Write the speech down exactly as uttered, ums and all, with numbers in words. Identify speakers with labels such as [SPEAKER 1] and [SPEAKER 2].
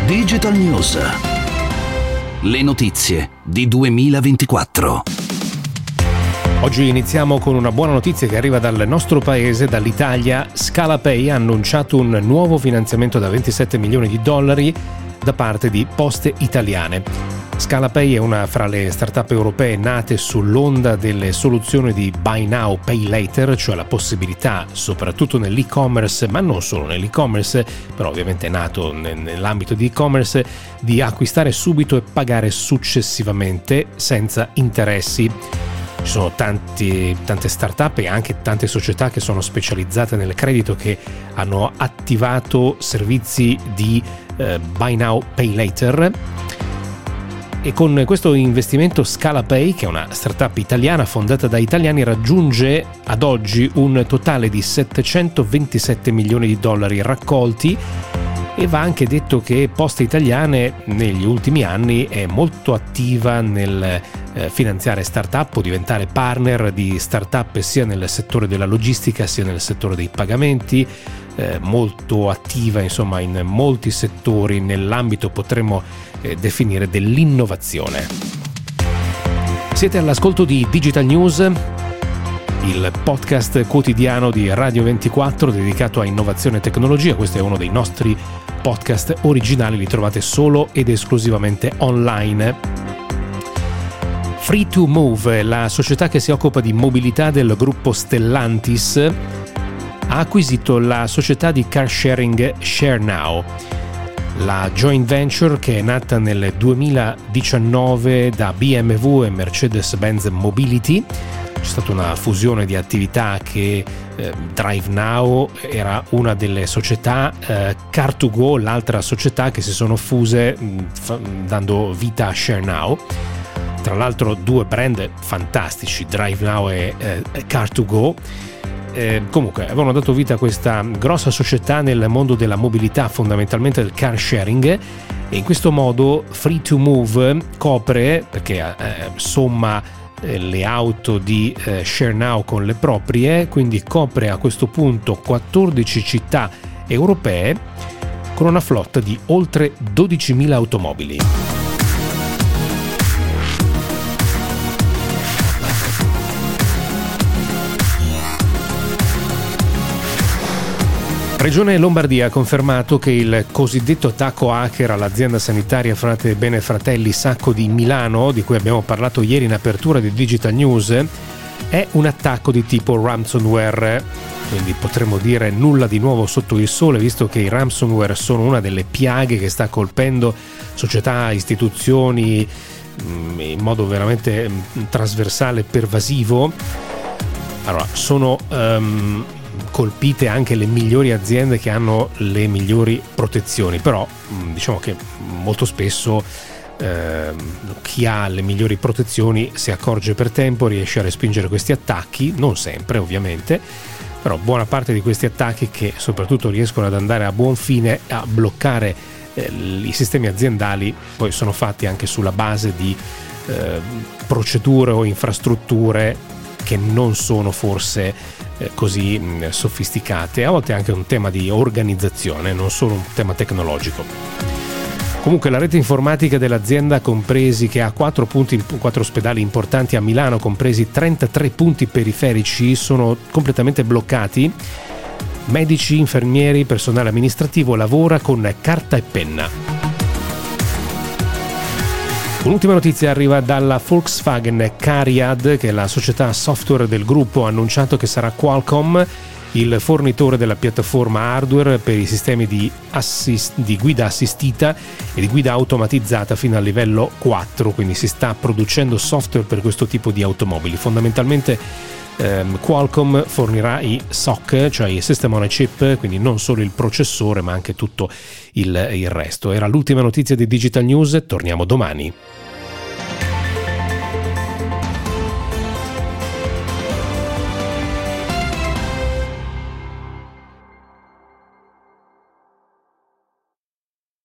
[SPEAKER 1] Digital News. Le notizie di duemilaventiquattro.
[SPEAKER 2] Oggi iniziamo con una buona notizia che arriva dal nostro paese, dall'Italia. Scalapay ha annunciato un nuovo finanziamento da ventisette milioni di dollari da parte di Poste Italiane. Scalapay è una fra le start-up europee nate sull'onda delle soluzioni di Buy Now, Pay Later, cioè la possibilità, soprattutto nell'e-commerce, ma non solo nell'e-commerce, però ovviamente è nato nell'ambito di e-commerce, di acquistare subito e pagare successivamente senza interessi. Ci sono tanti, tante start-up e anche tante società che sono specializzate nel credito che hanno attivato servizi di eh, Buy Now, Pay Later. E con questo investimento Scalapay, che è una startup italiana fondata da italiani, raggiunge ad oggi un totale di settecentoventisette milioni di dollari raccolti. E va anche detto che Poste Italiane negli ultimi anni è molto attiva nel eh, finanziare startup o diventare partner di startup sia nel settore della logistica sia nel settore dei pagamenti, eh, molto attiva insomma in molti settori nell'ambito potremmo eh, definire dell'innovazione. Siete all'ascolto di Digital News, il podcast quotidiano di Radio ventiquattro dedicato a innovazione e tecnologia. Questo è uno dei nostri podcast originali, li trovate solo ed esclusivamente online. Free to Move, la società che si occupa di mobilità del gruppo Stellantis, ha acquisito la società di car sharing ShareNow. La joint venture, che è nata nel duemiladiciannove da B M W e Mercedes-Benz Mobility, c'è stata una fusione di attività che eh, DriveNow era una delle società, eh, car to go l'altra società, che si sono fuse mh, fa, dando vita a ShareNow. Tra l'altro due brand fantastici, DriveNow e eh, car to go. Eh, comunque avevano dato vita a questa grossa società nel mondo della mobilità, fondamentalmente del car sharing, e in questo modo Free to Move copre, perché eh, somma eh, le auto di eh, ShareNow con le proprie, quindi copre a questo punto quattordici città europee con una flotta di oltre dodicimila automobili. Regione Lombardia ha confermato che il cosiddetto attacco hacker all'azienda sanitaria Frate Bene Fratelli Sacco di Milano, di cui abbiamo parlato ieri in apertura di Digital News, è un attacco di tipo ransomware. Quindi potremmo dire nulla di nuovo sotto il sole, visto che i ransomware sono una delle piaghe che sta colpendo società, istituzioni in modo veramente trasversale e pervasivo. Allora, sono um, colpite anche le migliori aziende che hanno le migliori protezioni, però diciamo che molto spesso eh, chi ha le migliori protezioni si accorge per tempo, riesce a respingere questi attacchi, non sempre ovviamente, però buona parte di questi attacchi, che soprattutto riescono ad andare a buon fine a bloccare eh, i sistemi aziendali, poi sono fatti anche sulla base di eh, procedure o infrastrutture che non sono forse eh, così mh, sofisticate. A volte è anche un tema di organizzazione, non solo un tema tecnologico. Comunque la rete informatica dell'azienda, compresi che ha quattro punti, quattro ospedali importanti a Milano, compresi trentatré punti periferici, sono completamente bloccati. Medici, infermieri, personale amministrativo lavora con carta e penna. Un'ultima notizia arriva dalla Volkswagen. Cariad, che è la società software del gruppo, ha annunciato che sarà Qualcomm il fornitore della piattaforma hardware per i sistemi di, assist- di guida assistita e di guida automatizzata fino al livello quattro, quindi si sta producendo software per questo tipo di automobili. Fondamentalmente ehm, Qualcomm fornirà i S O C, cioè i System on a Chip, quindi non solo il processore ma anche tutto il, il resto. Era l'ultima notizia di Digital News, torniamo domani.